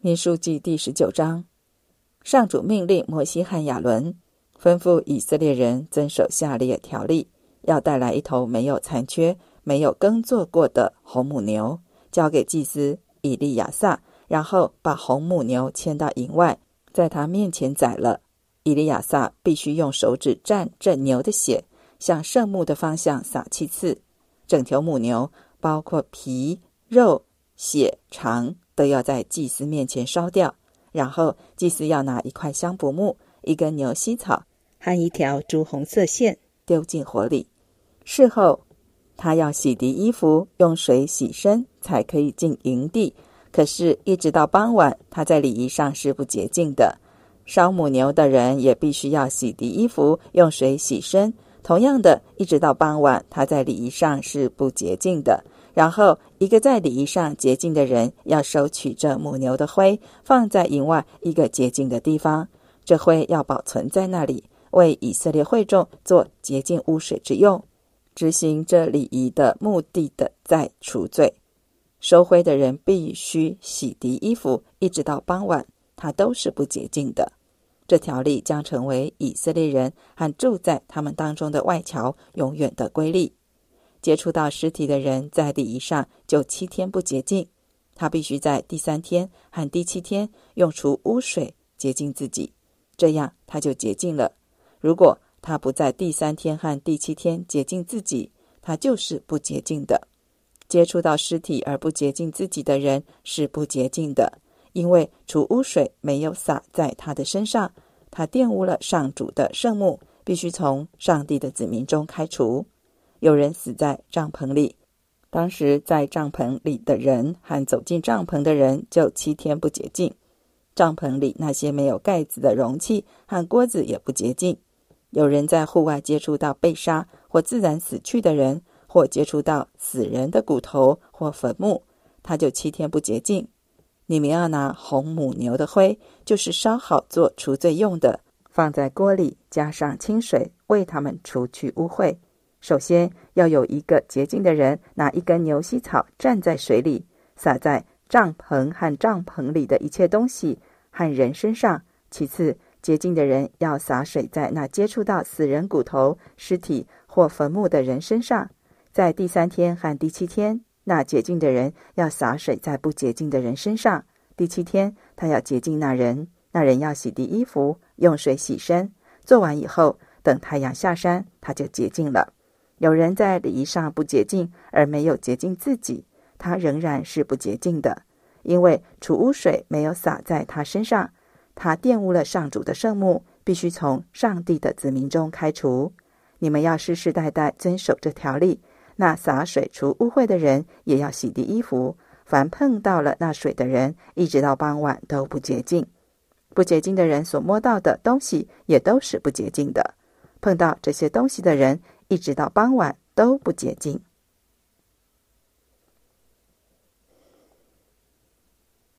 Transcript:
民数记第19章，上主命令摩西和亚伦，吩咐以色列人遵守下列条例：要带来一头没有残缺、没有耕作过的红母牛，交给祭司以利亚撒，然后把红母牛牵到营外，在他面前宰了。以利亚撒必须用手指蘸这牛的血，向圣幕的方向撒7次。整头母牛，包括皮、肉、血、肠，都要在祭司面前烧掉。然后祭司要拿一块香柏木、一根牛膝草和一条朱红色线丢进火里。事后他要洗涤衣服，用水洗身，才可以进营地。可是一直到傍晚，他在礼仪上是不洁净的。烧母牛的人也必须要洗涤衣服，用水洗身。同样的，一直到傍晚，他在礼仪上是不洁净的。然后一个在礼仪上洁净的人要收取这母牛的灰，放在营外一个洁净的地方。这灰要保存在那里，为以色列会众做洁净污水之用。执行这礼仪的目的的在除罪。收灰的人必须洗涤衣服，一直到傍晚，他都是不洁净的。这条例将成为以色列人和住在他们当中的外侨永远的规律。接触到尸体的人在礼仪上就7天不洁净，他必须在第3天和第7天用除污水洁净自己，这样他就洁净了。如果他不在第3天和第7天洁净自己，他就是不洁净的。接触到尸体而不洁净自己的人是不洁净的，因为除污水没有洒在他的身上，他玷污了上主的圣幕，必须从上帝的子民中开除。有人死在帐篷里，当时在帐篷里的人和走进帐篷的人就7天不洁净。帐篷里那些没有盖子的容器和锅子也不洁净。有人在户外接触到被杀或自然死去的人，或接触到死人的骨头或坟墓，他就7天不洁净。你们要拿红母牛的灰，就是烧好做除罪用的，放在锅里，加上清水，为他们除去污秽。首先要有一个洁净的人拿一根牛膝草蘸在水里，撒在帐篷和帐篷里的一切东西和人身上。其次，洁净的人要洒水在那接触到死人骨头、尸体或坟墓的人身上。在第3天和第7天，那洁净的人要洒水在不洁净的人身上。第7天，他要洁净那人，那人要洗涤衣服，用水洗身。做完以后，等太阳下山，他就洁净了。有人在礼仪上不洁净，而没有洁净自己，他仍然是不洁净的，因为除污水没有洒在他身上，他玷污了上主的圣幕，必须从上帝的子民中开除。你们要世世代代遵守这条例。那洒水除污秽的人也要洗涤衣服，凡碰到了那水的人，一直到傍晚都不洁净。不洁净的人所摸到的东西也都是不洁净的，碰到这些东西的人，一直到傍晚都不洁净。